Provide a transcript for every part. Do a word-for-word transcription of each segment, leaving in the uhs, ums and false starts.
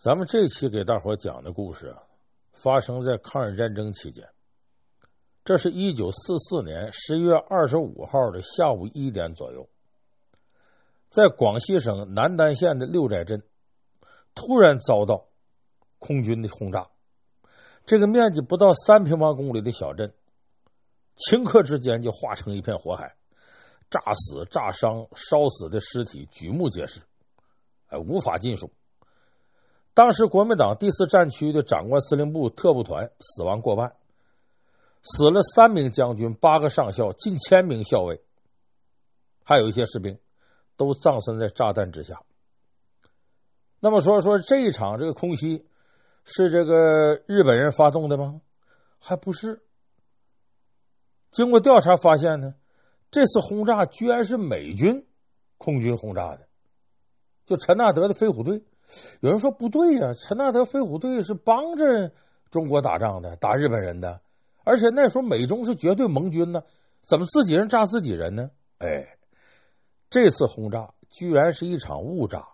咱们这期给大伙讲的故事啊，发生在抗日战争期间。这是一九四四年十一月二十五号的下午一点左右，在广西省南丹县的六寨镇，突然遭到空军的轰炸。这个面积不到三平方公里的小镇，顷刻之间就化成一片火海，炸死、炸伤、烧死的尸体举目皆是，哎，无法尽数。当时国民党第四战区的长官司令部特部团死亡过半，死了三名将军、八个上校、近千名校尉，还有一些士兵都葬身在炸弹之下。那么说说这一场这个空袭是这个日本人发动的吗？还不是。经过调查发现呢，这次轰炸居然是美军空军轰炸的，就陈纳德的飞虎队。有人说不对呀、啊，陈纳德飞虎队是帮着中国打仗的，打日本人的，而且那时候美中是绝对盟军呢，怎么自己人炸自己人呢？哎，这次轰炸居然是一场误炸，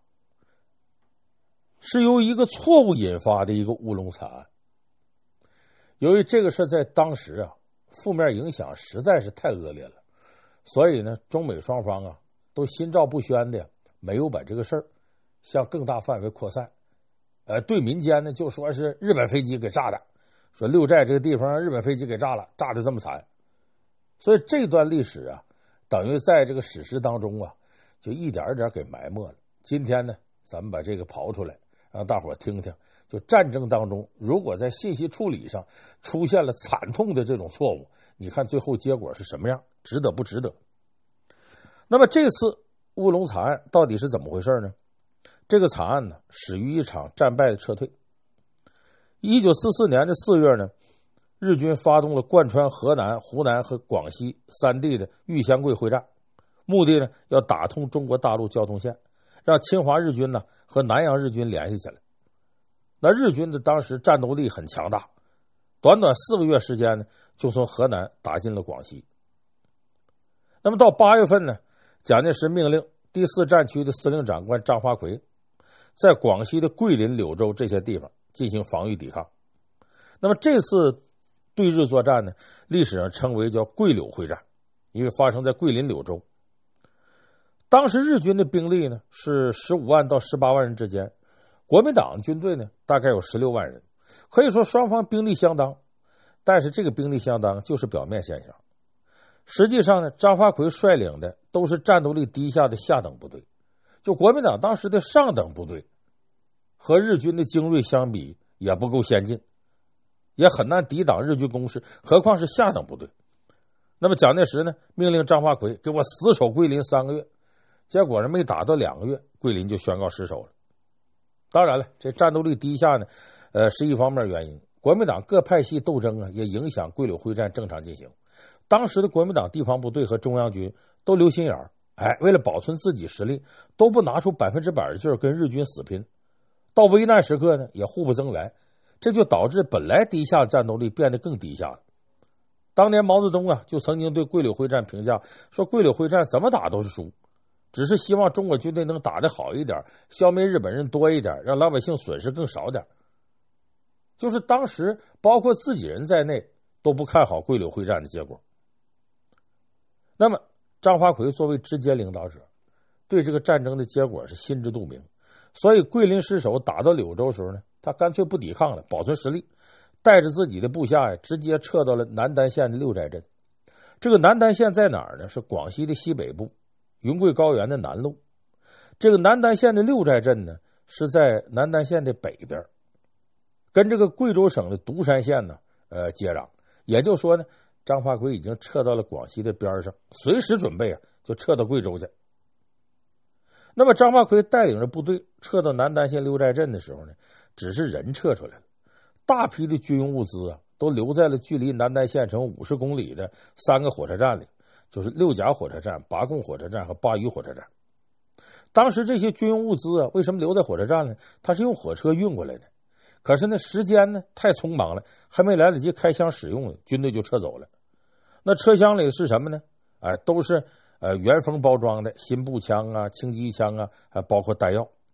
是由一个错误引发的一个乌龙惨案。由于这个事在当时啊，负面影响实在是太恶劣了，所以呢，中美双方啊都心照不宣的，没有把这个事儿向更大范围扩散。呃，对民间呢就说是日本飞机给炸的，说六寨这个地方日本飞机给炸了，炸的这么惨。所以这段历史啊，等于在这个史实当中啊，就一点一点给埋没了。今天呢，咱们把这个刨出来，让大伙听听，就战争当中，如果在信息处理上出现了惨痛的这种错误，你看最后结果是什么样，值得不值得？那么这次乌龙惨案到底是怎么回事呢？这个惨案呢，始于一场战败的撤退。一九四四年的四月呢，日军发动了贯穿河南、湖南和广西三地的玉香桂会战，目的呢要打通中国大陆交通线，让侵华日军呢和南洋日军联系起来。那日军的当时战斗力很强大，短短四个月时间呢，就从河南打进了广西。那么到八月份呢，蒋介石命令第四战区的司令长官张发奎在广西的桂林、柳州这些地方进行防御抵抗。那么这次对日作战呢，历史上称为叫桂柳会战，因为发生在桂林、柳州。当时日军的兵力呢是十五万到十八万人之间，国民党军队呢大概有十六万人，可以说双方兵力相当。但是这个兵力相当就是表面现象，实际上呢，张发奎率领的都是战斗力低下的下等部队，就国民党当时的上等部队和日军的精锐相比也不够先进，也很难抵挡日军攻势，何况是下等部队。那么蒋介石呢命令张发奎给我死守桂林三个月，结果呢没打到两个月，桂林就宣告失守了。当然了，这战斗力低下呢呃是一方面原因，国民党各派系斗争啊也影响桂柳会战正常进行。当时的国民党地方部队和中央军都留心眼儿，哎，为了保存自己实力，都不拿出百分之百的劲儿跟日军死拼。到危难时刻呢，也互不增援，这就导致本来低下的战斗力变得更低下了。当年毛泽东啊，就曾经对桂柳会战评价说，桂柳会战怎么打都是输，只是希望中国军队能打得好一点，消灭日本人多一点，让老百姓损失更少点。就是当时包括自己人在内都不看好桂柳会战的结果。那么张发奎作为直接领导者，对这个战争的结果是心知肚明，所以桂林失守打到柳州的时候呢，他干脆不抵抗了，保存实力，带着自己的部下呀，直接撤到了南丹县的六寨镇。这个南丹县在哪儿呢？是广西的西北部，云贵高原的南麓。这个南丹县的六寨镇呢，是在南丹县的北边，跟这个贵州省的独山县呢，呃，接壤。也就是说呢，张发奎已经撤到了广西的边上，随时准备啊，就撤到贵州去。那么张发奎带领着部队撤到南丹县六寨镇的时候呢，只是人撤出来了，大批的军用物资啊，都留在了距离南丹县城五十公里的三个火车站里，就是六甲火车站、拔贡火车站和鲅鱼火车站。当时这些军用物资啊，为什么留在火车站呢？它是用火车运过来的。可是呢，时间呢太匆忙了，还没来得及开枪使用呢，军队就撤走了。那车厢里是什么呢？哎，都是呃原封包装的新步枪啊、轻机枪啊，还包括弹药。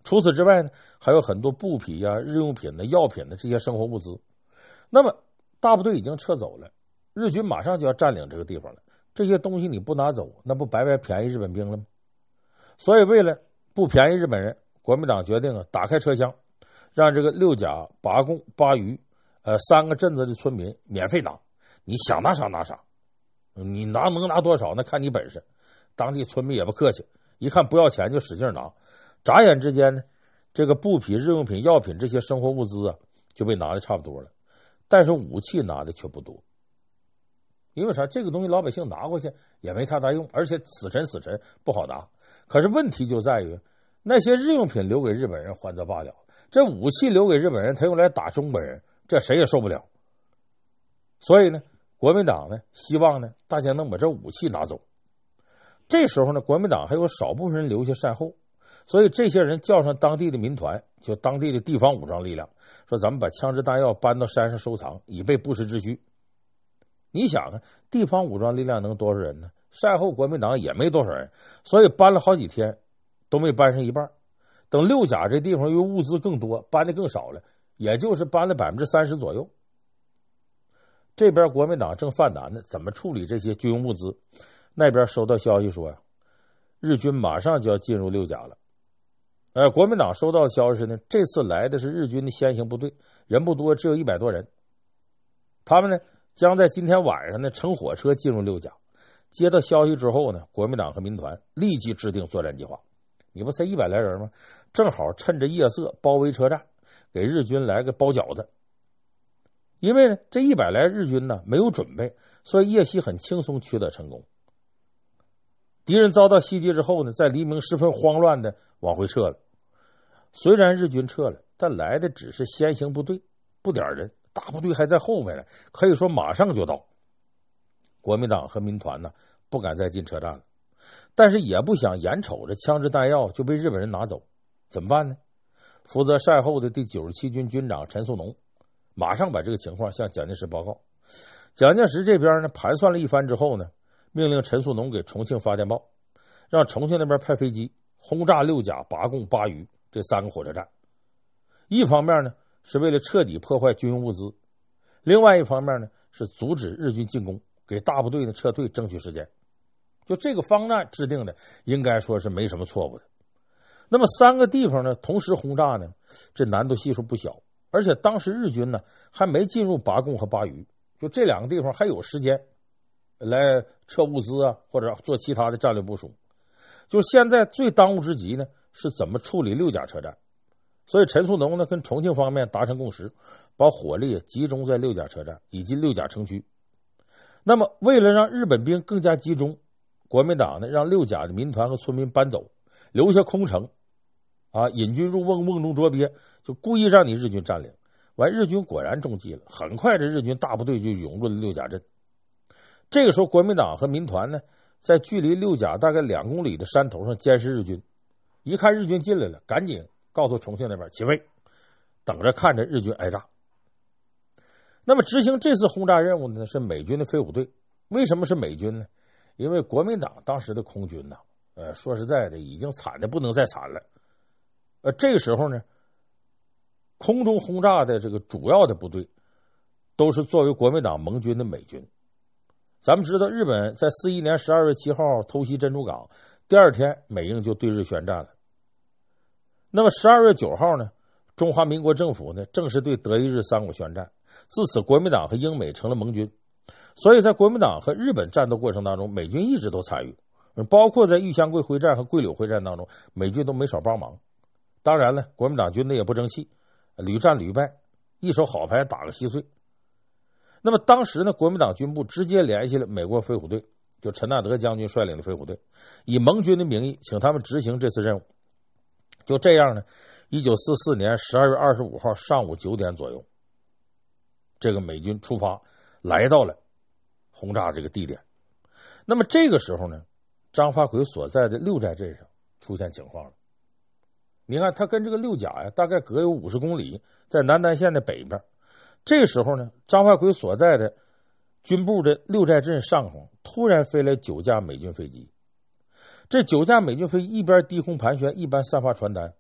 除此之外呢，还有很多布匹呀、啊、日用品的、药品的这些生活物资。那么大部队已经撤走了，日军马上就要占领这个地方了。这些东西你不拿走，那不白白便宜日本兵了吗？所以为了不便宜日本人，国民党决定啊，打开车厢，让这个六甲、拔贡、巴渝，呃，三个镇子的村民免费拿，你想拿啥拿啥，你拿能拿多少那看你本事。当地村民也不客气，一看不要钱就使劲拿。眨眼之间呢，这个布匹、日用品、药品这些生活物资啊，就被拿的差不多了。但是武器拿的却不多，因为啥？这个东西老百姓拿过去也没太大用，而且死沉死沉不好拿。可是问题就在于，那些日用品留给日本人还则罢了，这武器留给日本人，他用来打中国人，这谁也受不了。所以呢，国民党呢希望呢大家能把这武器拿走。这时候呢，国民党还有少部分人留下善后，所以这些人叫上当地的民团，就当地的地方武装力量，说咱们把枪支弹药搬到山上收藏，以备不时之需。你想啊，地方武装力量能多少人呢？善后国民党也没多少人，所以搬了好几天都没搬上一半。等六甲这地方因为物资更多，搬的更少了，也就是搬了百分之三十左右。这边国民党正犯难呢，怎么处理这些军用物资？那边收到消息说呀，日军马上就要进入六甲了。呃，国民党收到的消息呢，这次来的是日军的先行部队，人不多，只有一百多人。他们呢将在今天晚上呢乘火车进入六甲。接到消息之后呢，国民党和民团立即制定作战计划。你不才一百来人吗？正好趁着夜色包围车站，给日军来个包饺子。因为呢，这一百来日军呢没有准备，所以夜袭很轻松取得成功。敌人遭到袭击之后呢，在黎明十分慌乱的往回撤了。虽然日军撤了，但来的只是先行部队，不点人，大部队还在后面呢，可以说马上就到。国民党和民团呢不敢再进车站了，但是也不想眼瞅着枪支弹药就被日本人拿走，怎么办呢？负责善后的第九十七军军长陈树农马上把这个情况向蒋介石报告。蒋介石这边呢盘算了一番之后呢，命令陈树农给重庆发电报，让重庆那边派飞机轰炸六甲、拔贡、巴渝这三个火车站。一方面呢是为了彻底破坏军用物资，另外一方面呢是阻止日军进攻，给大部队的撤退争取时间。就这个方案制定的应该说是没什么错误的。那么三个地方呢同时轰炸呢，这难度系数不小，而且当时日军呢还没进入拔贡和巴渝，就这两个地方还有时间来撤物资啊，或者做其他的战略部署。就现在最当务之急呢是怎么处理六甲车站。所以陈树农呢跟重庆方面达成共识，把火力集中在六甲车站以及六甲城区。那么为了让日本兵更加集中，国民党呢让六甲的民团和村民搬走，留下空城啊，引军入瓮，瓮中捉鳖，就故意让你日军占领。完，日军果然中计了，很快这日军大部队就涌入了六甲镇。这个时候国民党和民团呢在距离六甲大概两公里的山头上监视日军，一看日军进来了，赶紧告诉重庆那边起飞，等着看着日军挨炸。那么执行这次轰炸任务呢是美军的飞虎队。为什么是美军呢？因为国民党当时的空军呢呃，说实在的已经惨的不能再惨了。呃，这个时候呢空中轰炸的这个主要的部队都是作为国民党盟军的美军。咱们知道日本在四一年十二月七号偷袭珍珠港，第二天美英就对日宣战了。那么十二月九号呢，中华民国政府呢正式对德意日三国宣战，自此国民党和英美成了盟军。所以在国民党和日本战斗过程当中，美军一直都参与，包括在玉香桂会战和桂柳会战当中，美军都没少帮忙。当然了，国民党军队也不争气，屡战屡败，一手好牌打个稀碎。那么当时呢，国民党军部直接联系了美国飞虎队，就陈纳德将军率领的飞虎队，以盟军的名义请他们执行这次任务。就这样呢，一九四四年十二月二十五号上午九点左右，这个美军出发来到了轰炸这个地点。那么这个时候呢，张发奎所在的六寨镇上出现情况了。你看他跟这个六甲呀大概隔有五十公里，在南丹县的北边。这时候呢，张发奎所在的军部的六寨镇上空突然飞来九架美军飞机。这九架美军飞机一边低空盘旋，一边散发传单，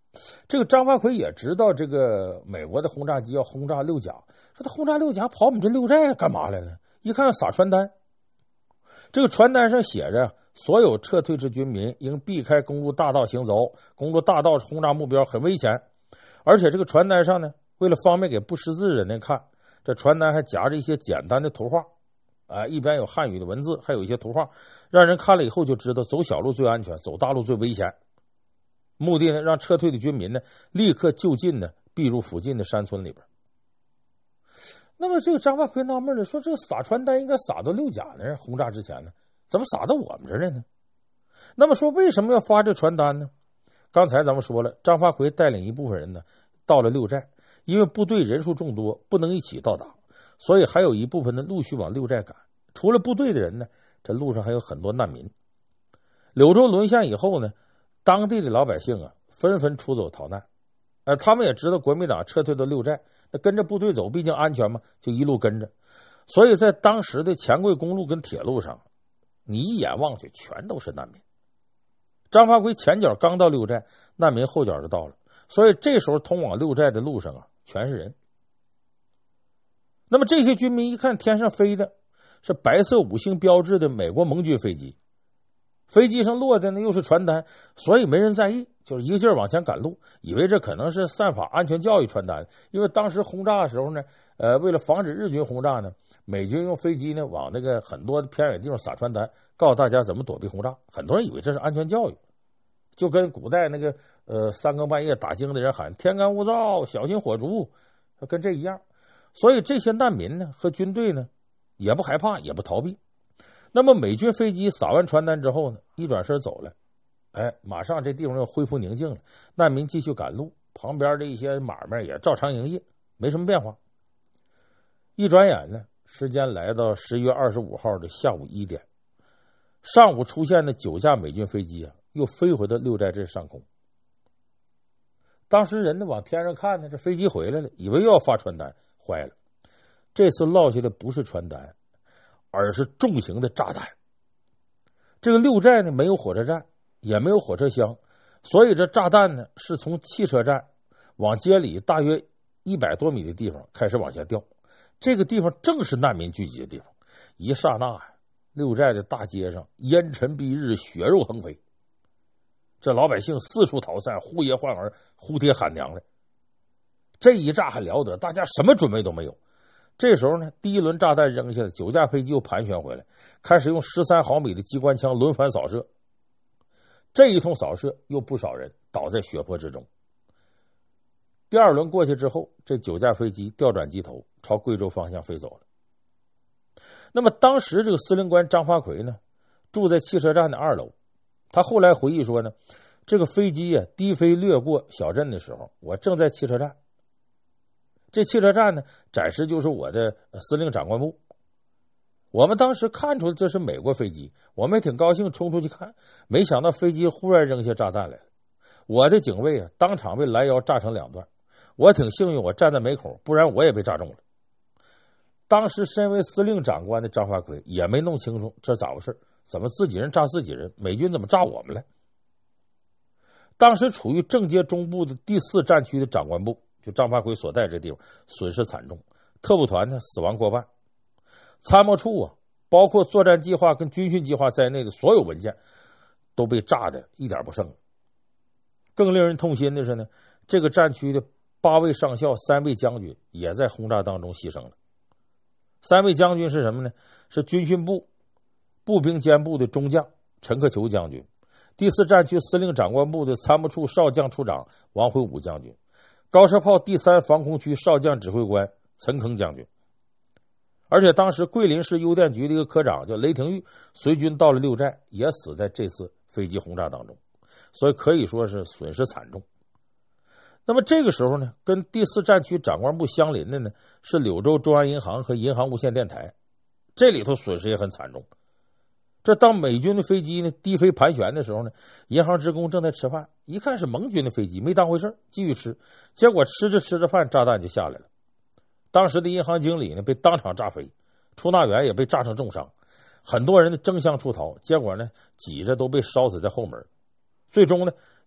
这个张发奎也知道这个美国的轰炸机要轰炸六甲，说他轰炸六甲跑我们这六寨干嘛来了？一看撒传单，这个传单上写着所有撤退之军民应避开公路大道行走，公路大道轰炸目标很危险。而且这个传单上呢，为了方便给不识字人呢看，这传单还夹着一些简单的图画啊，一边有汉语的文字，还有一些图画，让人看了以后就知道走小路最安全，走大路最危险。目的呢，让撤退的军民呢立刻就近呢避入附近的山村里边。那么这个张发奎纳闷了，说这个撒传单应该撒到六甲呢，轰炸之前呢，怎么撒到我们这儿来呢？那么说为什么要发这传单呢？刚才咱们说了，张发奎带领一部分人呢到了六寨，因为部队人数众多，不能一起到达，所以还有一部分呢陆续往六寨赶。除了部队的人呢，这路上还有很多难民。柳州沦陷以后呢，当地的老百姓啊纷纷出走逃难，呃，他们也知道国民党撤退到六寨，那跟着部队走，毕竟安全嘛，就一路跟着。所以在当时的钱柜公路跟铁路上，你一眼望去全都是难民。张发奎前脚刚到六寨，难民后脚就到了，所以这时候通往六寨的路上啊全是人。那么这些军民一看天上飞的是白色五星标志的美国盟军飞机，飞机上落的呢又是传单，所以没人在意，就是一个劲儿往前赶路，以为这可能是散发安全教育传单。因为当时轰炸的时候呢，呃，为了防止日军轰炸呢，美军用飞机呢往那个很多偏远地方撒传单，告诉大家怎么躲避轰炸。很多人以为这是安全教育，就跟古代那个呃三更半夜打更的人喊天干物燥，小心火烛，跟这一样。所以这些难民呢和军队呢也不害怕，也不逃避。那么美军飞机撒完传单之后呢，一转身走了，哎，马上这地方又恢复宁静了，难民继续赶路，旁边的一些买卖也照常营业，没什么变化。一转眼呢，时间来到十月二十五号的下午一点，上午出现的九架美军飞机啊，又飞回到六寨镇上空。当时人呢往天上看呢，这飞机回来了，以为又要发传单，坏了，这次落下的不是传单，而是重型的炸弹。这个六寨呢没有火车站，也没有火车厢，所以这炸弹呢是从汽车站往街里大约一百多米的地方开始往下掉。这个地方正是难民聚集的地方。一刹那呀，六寨的大街上烟尘蔽日，血肉横飞，这老百姓四处逃散，呼爷唤儿，呼爹喊娘的。这一炸还了得，大家什么准备都没有。这时候呢，第一轮炸弹扔下来，九架飞机又盘旋回来，开始用十三毫米的机关枪轮番扫射。这一通扫射，又不少人倒在血泊之中。第二轮过去之后，这九架飞机调转机头，朝贵州方向飞走了。那么当时这个司令官张发奎呢，住在汽车站的二楼。他后来回忆说呢，这个飞机啊低飞掠过小镇的时候，我正在汽车站。这汽车站呢，暂时就是我的司令长官部。我们当时看出这是美国飞机，我们也挺高兴，冲出去看，没想到飞机忽然扔下炸弹来了。我的警卫啊，当场被拦腰炸成两段。我挺幸运，我站在门口，不然我也被炸中了。当时身为司令长官的张发奎也没弄清楚这咋回事，怎么自己人炸自己人，美军怎么炸我们了？当时处于政界中部的第四战区的长官部，就张发奎所在这地方损失惨重，特务团呢死亡过半，参谋处啊，包括作战计划跟军训计划在内的所有文件都被炸得一点不剩了。更令人痛心的是呢，这个战区的八位上校、三位将军也在轰炸当中牺牲了。三位将军是什么呢？是军训部步兵监部的中将陈克球将军，第四战区司令长官部的参谋处少将处长王辉武将军，高射炮第三防空区少将指挥官陈坑将军。而且当时桂林市邮电局的一个科长叫雷廷玉，随军到了六寨，也死在这次飞机轰炸当中，所以可以说是损失惨重。那么这个时候呢，跟第四战区长官部相邻的呢是柳州中央银行和银行无线电台，这里头损失也很惨重。这当美军的飞机呢低飞盘旋的时候呢，银行职工正在吃饭，一看是盟军的飞机，没当回事，继续吃，结果吃着吃着饭，炸弹就下来了。当时的银行经理呢被当场炸飞，出纳员也被炸成重伤，很多人争相出逃，结果呢挤着都被烧死在后门。最终呢，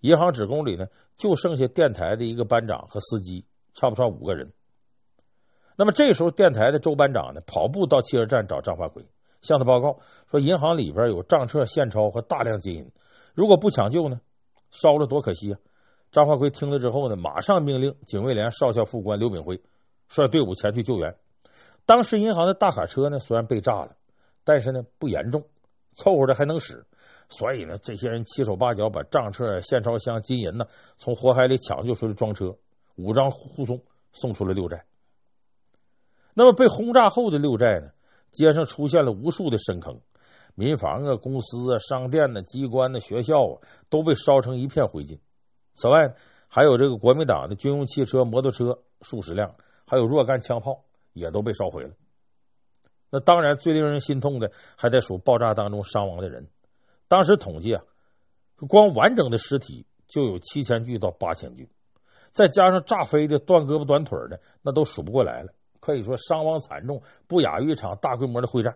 银行职工里呢，就剩下电台的一个班长和司机，差不多五个人。那么这时候，电台的周班长呢，跑步到汽车站找张发奎，向他报告说，银行里边有账册、现钞和大量金银，如果不抢救呢，烧了多可惜啊！张发奎听了之后呢，马上命令警卫连少校副官刘炳辉率队伍前去救援。当时银行的大卡车呢，虽然被炸了，但是呢不严重，凑合着还能使。所以呢，这些人七手八脚把账册、现钞箱、金银呢从火海里抢救出来装车，武装护送送出了六寨。那么被轰炸后的六寨呢，街上出现了无数的深坑，民房啊、公司啊、商店呢、机关呢、学校啊都被烧成一片灰烬。此外，还有这个国民党的军用汽车、摩托车数十辆，还有若干枪炮也都被烧毁了。那当然，最令人心痛的还得数爆炸当中伤亡的人。当时统计啊，光完整的尸体就有七千具到八千具，再加上炸飞的、断胳膊断腿的，那都数不过来了。可以说伤亡惨重，不亚于一场大规模的会战。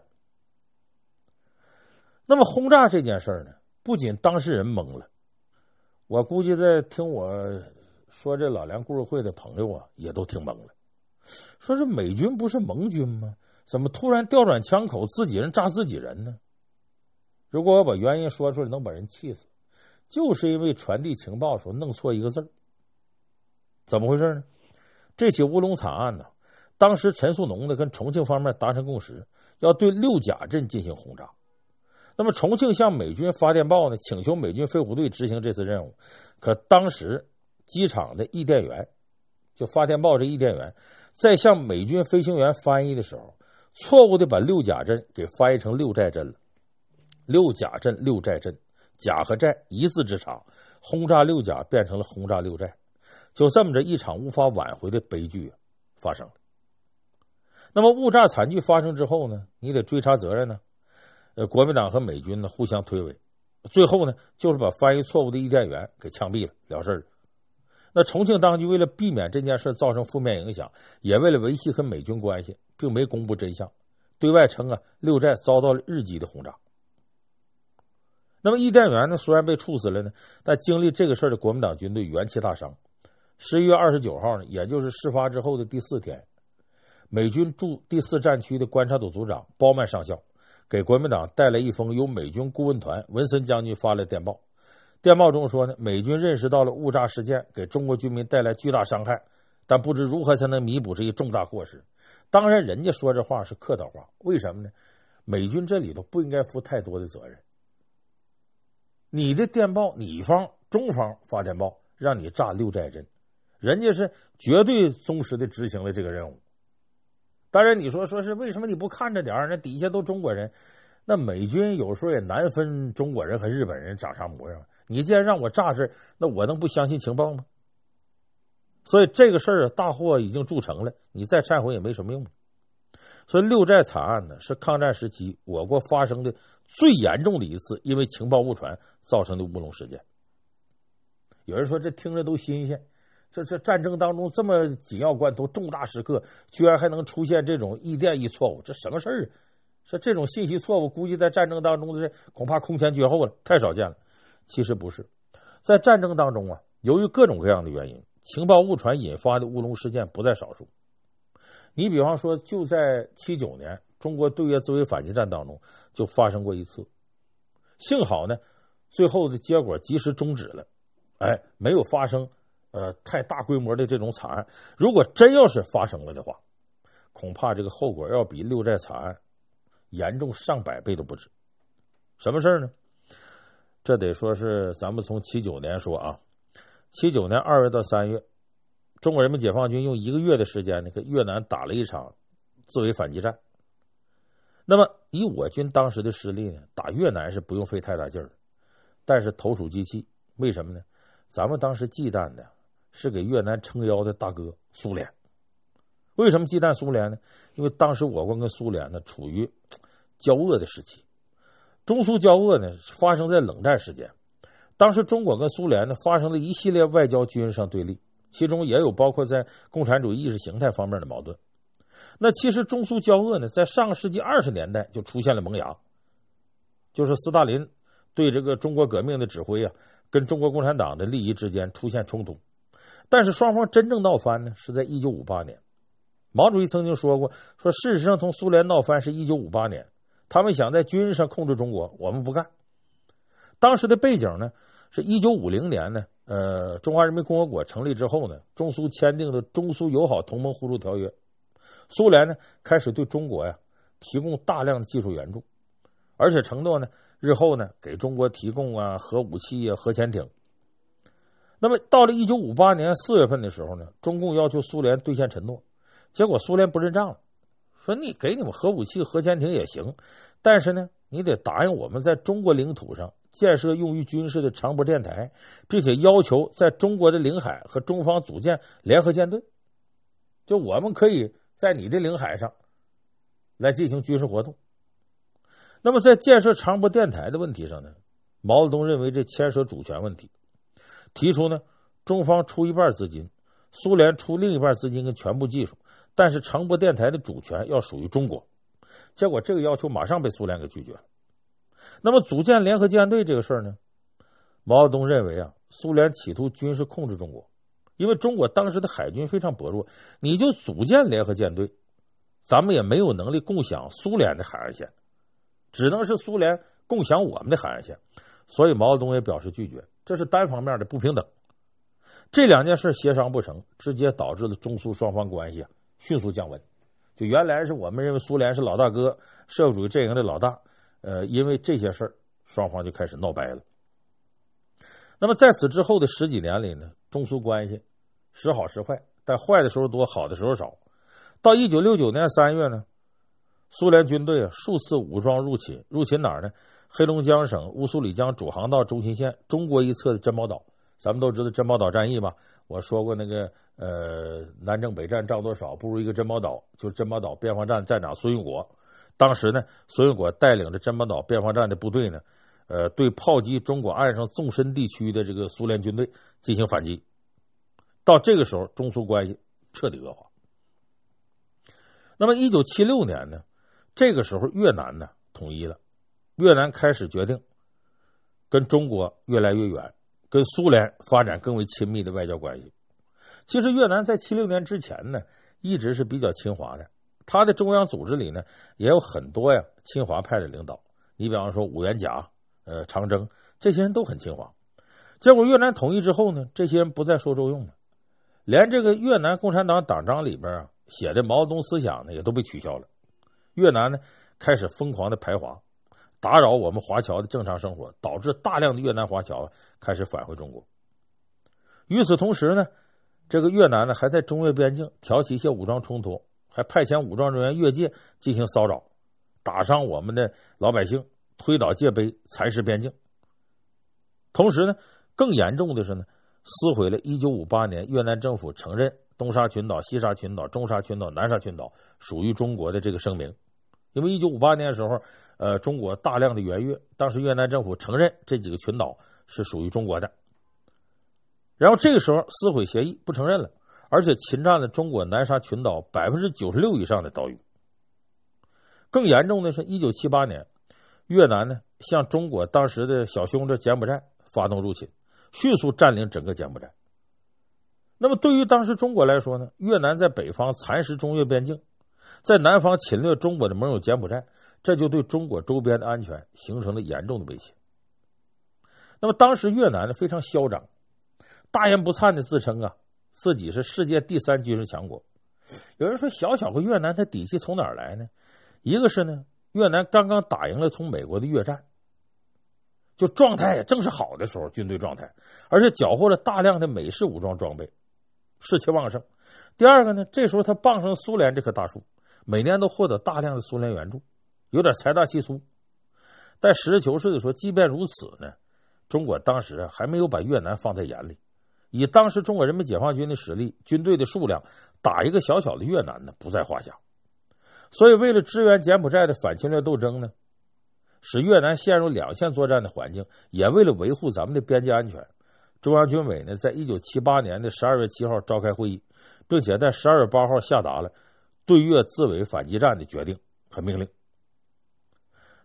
那么轰炸这件事呢，不仅当事人懵了，我估计在听我说这老梁故事会的朋友啊，也都听懵了。说这美军不是盟军吗？怎么突然调转枪口，自己人炸自己人呢？如果我把原因说出来，能把人气死，就是因为传递情报时候弄错一个字儿。怎么回事呢？这起乌龙惨案呢，当时陈树农呢跟重庆方面达成共识，要对六甲镇进行轰炸。那么重庆向美军发电报呢，请求美军飞虎队执行这次任务。可当时机场的译电员，就发电报这译电员，在向美军飞行员翻译的时候，错误的把六甲镇给翻译成六寨镇了。六甲镇、六寨镇，甲和寨一字之差，轰炸六甲变成了轰炸六寨。就这么着，一场无法挽回的悲剧发生了。那么误炸惨剧发生之后呢，你得追查责任呢。呃，国民党和美军呢互相推诿，最后呢就是把翻译错误的译电员给枪毙了，了事了。那重庆当局为了避免这件事造成负面影响，也为了维系和美军关系，并没公布真相，对外称啊六寨遭到了日机的轰炸。那么译电员呢虽然被处死了呢，但经历这个事的国民党军队元气大伤。十一月二十九号呢，也就是事发之后的第四天，美军驻第四战区的观察组组长包曼上校给国民党带来一封由美军顾问团文森将军发来的电报。电报中说呢，美军认识到了误炸事件给中国军民带来巨大伤害，但不知如何才能弥补这一重大过失。当然人家说这话是客套话，为什么呢？美军这里头不应该负太多的责任。你的电报，你方中方发电报让你炸六寨镇，人家是绝对忠实的执行了这个任务。当然你说说是为什么你不看着点儿？那底下都中国人，那美军有时候也难分中国人和日本人长啥模样。你既然让我炸这儿，那我能不相信情报吗？所以这个事儿大祸已经铸成了，你再忏悔也没什么用。所以六寨惨案呢，是抗战时期我国发生的最严重的一次因为情报误传造成的乌龙事件。有人说这听着都新鲜，这这战争当中这么紧要关头、重大时刻，居然还能出现这种译电一错误，这什么事儿啊？说这种信息错误，估计在战争当中的恐怕空前绝后了，太少见了。其实不是，在战争当中啊，由于各种各样的原因，情报误传引发的乌龙事件不在少数。你比方说，就在七九年中国对越自卫反击战当中就发生过一次，幸好呢，最后的结果及时终止了，哎，没有发生呃太大规模的这种惨案。如果真要是发生了的话，恐怕这个后果要比六寨惨案严重上百倍都不止。什么事儿呢？这得说是咱们从七九年说啊，七九年二月到三月，中国人民解放军用一个月的时间呢，跟越南打了一场自卫反击战。那么以我军当时的实力呢，打越南是不用费太大劲儿，但是投鼠忌器。为什么呢？咱们当时忌惮的是给越南撑腰的大哥苏联。为什么忌惮苏联呢？因为当时我国跟苏联呢处于交恶的时期。中苏交恶呢发生在冷战时间，当时中国跟苏联呢发生了一系列外交军事上对立，其中也有包括在共产主义意识形态方面的矛盾。那其实中苏交恶呢，在上个世纪二十年代就出现了萌芽，就是斯大林对这个中国革命的指挥啊， 跟中国共产党的利益之间出现冲突。但是双方真正闹翻呢，是在一九五八年。毛主席曾经说过，说事实上从苏联闹翻是一九五八年，他们想在军事上控制中国，我们不干。当时的背景呢，是一九五零年呢，呃，中华人民共和国成立之后呢，中苏签订了中苏友好同盟互助条约，苏联呢开始对中国呀提供大量的技术援助，而且承诺呢日后呢给中国提供啊核武器啊核潜艇。那么到了一九五八年四月份的时候呢，中共要求苏联兑现承诺，结果苏联不认账了，说你给你们核武器核潜艇也行，但是呢你得答应我们在中国领土上建设用于军事的长波电台，并且要求在中国的领海和中方组建联合舰队，就我们可以在你的领海上来进行军事活动。那么在建设长波电台的问题上呢，毛泽东认为这牵涉主权问题，提出呢中方出一半资金，苏联出另一半资金跟全部技术，但是长波电台的主权要属于中国。结果这个要求马上被苏联给拒绝了。那么组建联合舰队这个事儿呢，毛泽东认为啊，苏联企图军事控制中国，因为中国当时的海军非常薄弱，你就组建联合舰队，咱们也没有能力共享苏联的海岸线，只能是苏联共享我们的海岸线。所以毛泽东也表示拒绝，这是单方面的不平等。这两件事协商不成，直接导致了中苏双方关系啊迅速降温。就原来是我们认为苏联是老大哥，社会主义阵营的老大，呃，因为这些事儿，双方就开始闹掰了。那么在此之后的十几年里呢，中苏关系时好时坏，但坏的时候多，好的时候少。到一九六九年三月呢，苏联军队啊数次武装入侵，入侵哪儿呢？黑龙江省乌苏里江主航道中心线中国一侧的珍宝岛。咱们都知道珍宝岛战役吧？我说过那个呃南征北战仗多少不如一个珍宝岛，就是珍宝岛边防站站长孙运国。当时呢，孙运国带领着珍宝岛边防站的部队呢，呃，对炮击中国岸上纵深地区的这个苏联军队进行反击。到这个时候，中苏关系彻底恶化。那么，一九七六年呢，这个时候越南呢统一了，越南开始决定跟中国越来越远，跟苏联发展更为亲密的外交关系。其实越南在七六年之前呢，一直是比较亲华的。他的中央组织里呢，也有很多呀亲华派的领导。你比方说伍元甲、呃长征，这些人都很亲华。结果越南统一之后呢，这些人不再受重用了，连这个越南共产党党章里边啊写的毛泽东思想呢，也都被取消了。越南呢开始疯狂的排华，打扰我们华侨的正常生活，导致大量的越南华侨开始返回中国。与此同时呢，这个越南呢还在中越边境挑起一些武装冲突，还派遣武装人员越界进行骚扰，打伤我们的老百姓，推倒界碑，蚕食边境。同时呢，更严重的是呢，撕毁了一九五八年越南政府承认东沙群岛、西沙群岛、中沙群岛、南沙群岛属于中国的这个声明。因为一九五八年的时候，呃，中国大量的援越，当时越南政府承认这几个群岛是属于中国的。然后这个时候撕毁协议，不承认了，而且侵占了中国南沙群岛百分之九十六以上的岛屿。更严重的是，一九七八年，越南呢向中国当时的小兄弟柬埔寨发动入侵，迅速占领整个柬埔寨。那么对于当时中国来说呢，越南在北方蚕食中越边境，在南方侵略中国的盟友柬埔寨，这就对中国周边的安全形成了严重的威胁。那么当时越南呢非常嚣张，大言不惭的自称啊自己是世界第三军事强国。有人说小小个越南它底气从哪儿来呢？一个是呢，越南刚刚打赢了从美国的越战，就状态也正是好的时候，军队状态，而且缴获了大量的美式武装装备，士气旺盛。第二个呢，这时候他傍上苏联这棵大树，每年都获得大量的苏联援助，有点财大气粗。但实事求是的说，即便如此呢，中国当时啊还没有把越南放在眼里。以当时中国人民解放军的实力，军队的数量，打一个小小的越南呢不在话下。所以为了支援柬埔寨的反侵略斗争呢，使越南陷入两线作战的环境，也为了维护咱们的边界安全，中央军委呢在一九七八年的十二月七号召开会议，并且在十二月八号下达了对越自卫反击战的决定和命令。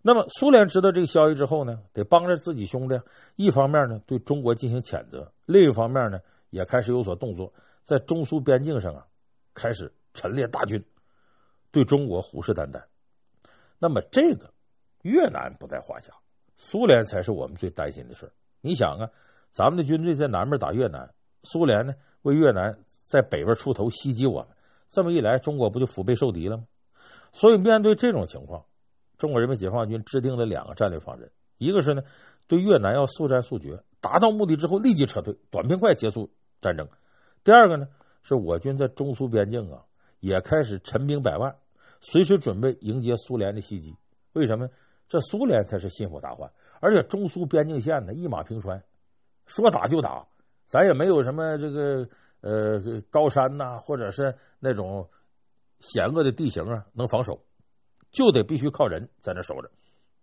那么苏联知道这个消息之后呢，得帮着自己兄弟，一方面呢对中国进行谴责，另一方面呢也开始有所动作，在中苏边境上啊开始陈列大军，对中国虎视眈眈。那么这个越南不在话下，苏联才是我们最担心的事。你想啊，咱们的军队在南边打越南，苏联呢为越南在北边出头袭击我们，这么一来中国不就腹背受敌了吗？所以面对这种情况，中国人民解放军制定了两个战略方针，一个是呢对越南要速战速决，达到目的之后立即撤退，短平快结束战争。第二个呢是我军在中苏边境啊也开始陈兵百万，随时准备迎接苏联的袭击。为什么？这苏联才是心腹大患，而且中苏边境线呢一马平川，说打就打，咱也没有什么这个呃高山呐、啊，或者是那种险恶的地形啊能防守，就得必须靠人在那守着。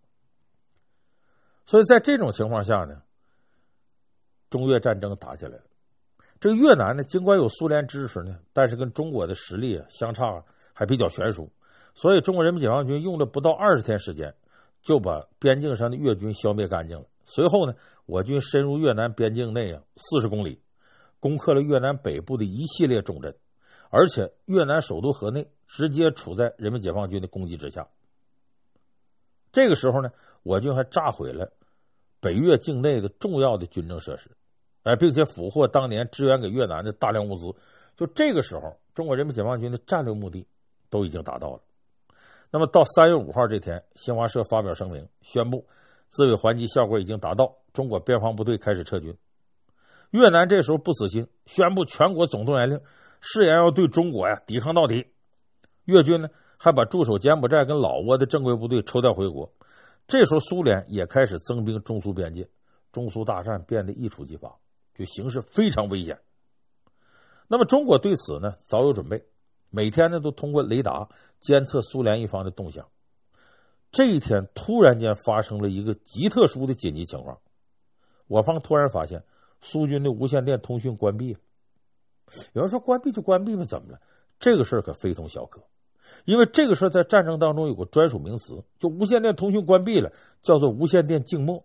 所以在这种情况下呢，中越战争打起来了。这个越南呢，尽管有苏联支持呢，但是跟中国的实力啊相差还比较悬殊，所以中国人民解放军用了不到二十天时间，就把边境上的越军消灭干净了。随后呢，我军深入越南边境内啊四十公里，攻克了越南北部的一系列重镇，而且越南首都河内直接处在人民解放军的攻击之下。这个时候呢，我军还炸毁了北越境内的重要的军政设施，哎，并且俘获当年支援给越南的大量物资。就这个时候，中国人民解放军的战略目的都已经达到了。那么到三月五号这天，新华社发表声明，宣布自卫还击效果已经达到，中国边防部队开始撤军。越南这时候不死心，宣布全国总动员令，誓言要对中国呀抵抗到底。越军呢还把驻守柬埔寨跟老挝的正规部队抽调回国。这时候苏联也开始增兵中苏边界，中苏大战变得一触即发，就形势非常危险。那么中国对此呢早有准备，每天呢都通过雷达监测苏联一方的动向。这一天突然间发生了一个极特殊的紧急情况，我方突然发现苏军的无线电通讯关闭了。有人说关闭就关闭吧，怎么了？这个事儿可非同小可，因为这个事儿在战争当中有个专属名词，就无线电通讯关闭了，叫做无线电静默。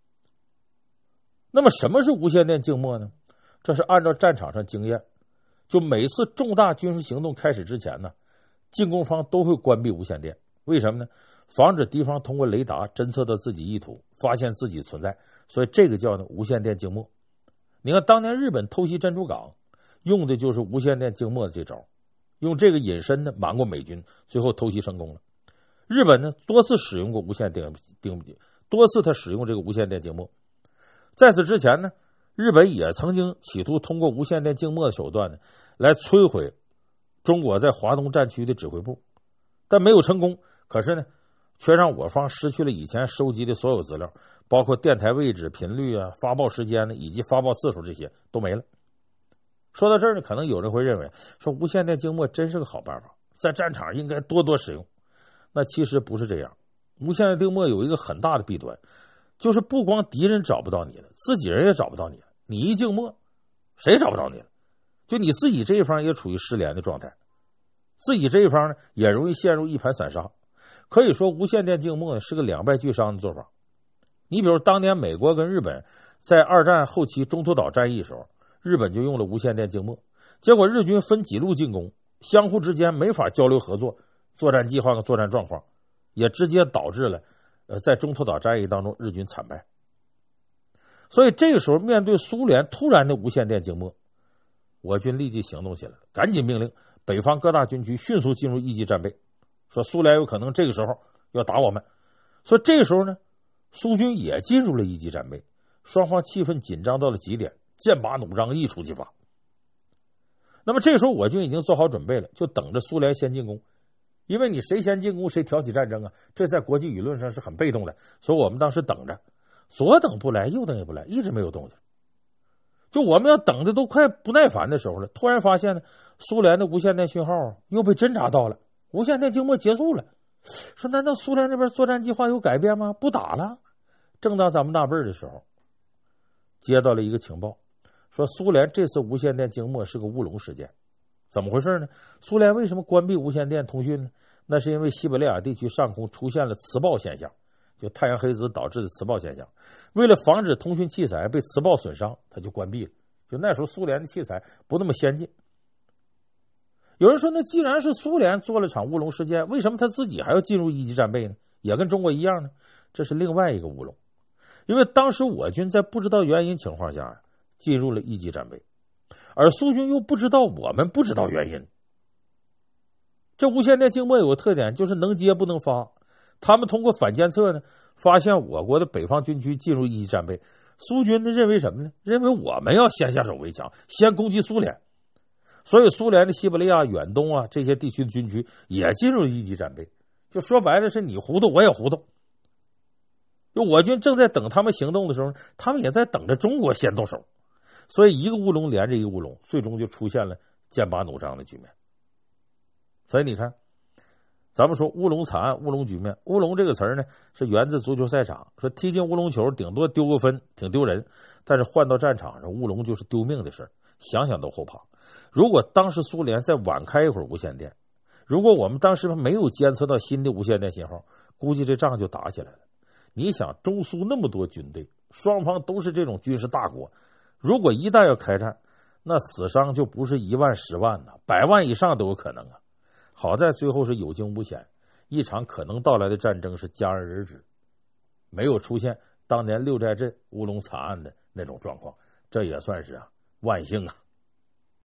那么什么是无线电静默呢？这是按照战场上经验，就每次重大军事行动开始之前呢，进攻方都会关闭无线电。为什么呢？防止敌方通过雷达侦测到自己意图，发现自己存在，所以这个叫呢无线电静默。你看当年日本偷袭珍珠港用的就是无线电静默的这招，用这个隐身呢瞒过美军，最后偷袭成功了。日本呢多次使用过无线电定多次他使用这个无线电静默。在此之前呢，日本也曾经企图通过无线电静默的手段呢来摧毁中国在华东战区的指挥部，但没有成功。可是呢却让我方失去了以前收集的所有资料，包括电台位置、频率啊、发报时间呢，以及发报次数，这些都没了。说到这儿呢，可能有人会认为说无线电静默真是个好办法，在战场应该多多使用。那其实不是这样，无线电静默有一个很大的弊端，就是不光敌人找不到你了，自己人也找不到你了。你一静默，谁找不到你了？就你自己这一方也处于失联的状态，自己这一方呢也容易陷入一盘散沙。可以说无线电静默是个两败俱伤的做法。你比如当年美国跟日本在二战后期中途岛战役的时候，日本就用了无线电静默，结果日军分几路进攻，相互之间没法交流合作，作战计划和作战状况，也直接导致了呃在中途岛战役当中日军惨败。所以这个时候面对苏联突然的无线电静默，我军立即行动起来了，赶紧命令北方各大军区迅速进入一级战备，说苏联有可能这个时候要打我们。所以这个时候呢，苏军也进入了一级战备，双方气氛紧张到了极点，剑拔弩张，一触即发。那么这个时候我军已经做好准备了，就等着苏联先进攻。因为你谁先进攻谁挑起战争啊，这在国际舆论上是很被动的，所以我们当时等着，左等不来右等也不来，一直没有动静。就我们要等的都快不耐烦的时候了，突然发现呢，苏联的无线电讯号又被侦察到了，无线电静默结束了。说难道苏联那边作战计划有改变吗？不打了？正当咱们纳闷的时候，接到了一个情报，说苏联这次无线电静默是个乌龙事件。怎么回事呢？苏联为什么关闭无线电通讯呢？那是因为西伯利亚地区上空出现了磁暴现象， 就太阳黑子导致的磁暴现象。为了防止通讯器材被磁暴损伤，它就关闭了。就那时候苏联的器材不那么先进。有人说，那既然是苏联做了场乌龙事件，为什么他自己还要进入一级战备呢？也跟中国一样呢？这是另外一个乌龙。因为当时我军在不知道原因情况下进入了一级战备，而苏军又不知道我们不知道原因。这无线电静默有个特点，就是能接不能发。他们通过反监测呢，发现我国的北方军区进入一级战备。苏军呢认为什么呢？认为我们要先下手为强，先攻击苏联。所以苏联的西伯利亚、远东啊这些地区的军区也进入一级战备。就说白了，是你糊涂我也糊涂。就我军正在等他们行动的时候，他们也在等着中国先动手。所以一个乌龙连着一个乌龙，最终就出现了剑拔弩张的局面。所以你看，咱们说乌龙惨案、乌龙局面，乌龙这个词儿呢是源自足球赛场，说踢进乌龙球顶多丢个分，挺丢人，但是换到战场上，乌龙就是丢命的事儿，想想都后怕。如果当时苏联再晚开一会儿无线电，如果我们当时没有监测到新的无线电信号，估计这仗就打起来了。你想，中苏那么多军队，双方都是这种军事大国，如果一旦要开战，那死伤就不是一万、十万呢，百万以上都有可能啊。好在最后是有惊无险，一场可能到来的战争是戛然而止，没有出现当年六寨镇乌龙惨案的那种状况，这也算是啊万幸啊。